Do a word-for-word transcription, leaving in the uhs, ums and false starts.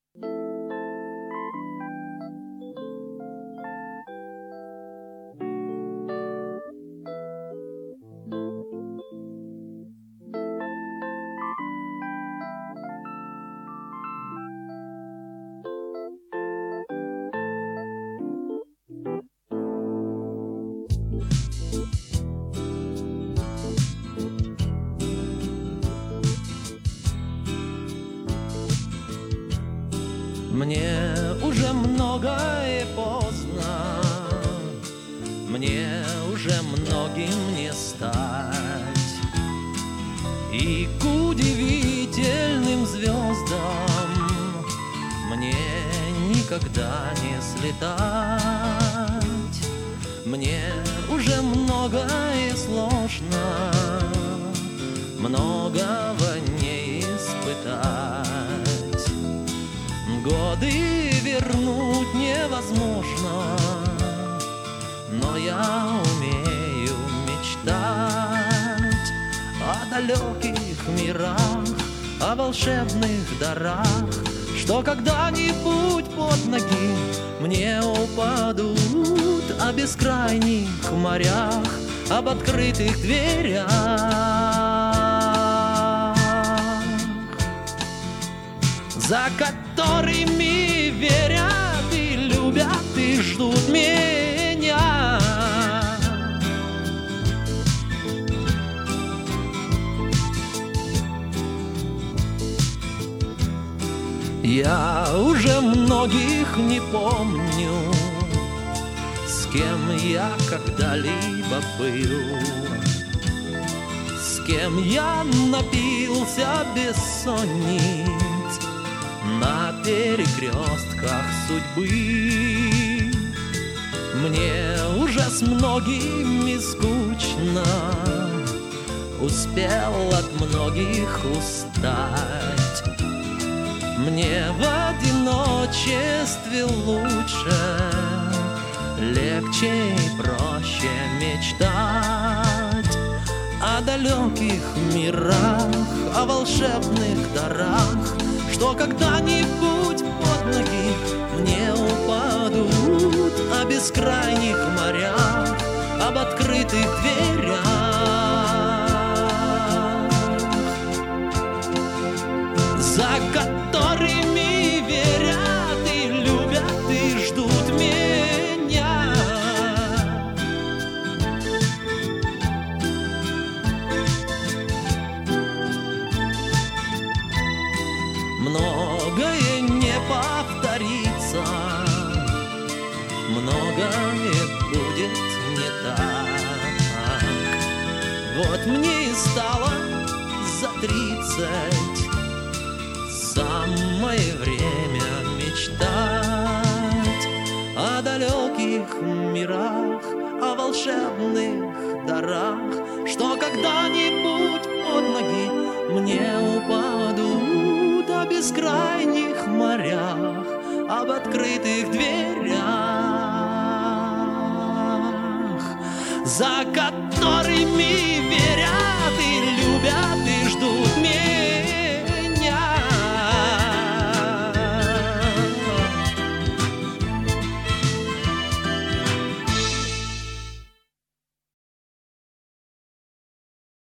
Мне уже многое поздно, мне уже многим не стать, и к удивительным звездам мне никогда не слетать. Мне уже многое сложно, многого не испытать. Годы вернуть невозможно, но я умею мечтать о далеких мирах, о волшебных дарах, что когда-нибудь под ноги мне упадут, о бескрайних морях, об открытых дверях, за которыми верят и любят и ждут меня. Я уже многих не помню, с кем я когда-либо был, с кем я напился бессонниц на перекрестках судьбы. Мне уже с многими скучно, успел от многих устать. Мне в одиночестве лучше, легче и проще мечтать о далеких мирах, о волшебных дарах, что когда-нибудь под ноги мне упадут, о бескрайних морях, об открытых дверях, за которыми верят и любят и ждут меня. Многое не повторится, многое будет не так. Вот мне и стало за тридцать, самое время мечтать о далеких мирах, о волшебных дарах, что когда-нибудь под ноги мне упадут, о бескрайних морях, об открытых дверях, за которыми верят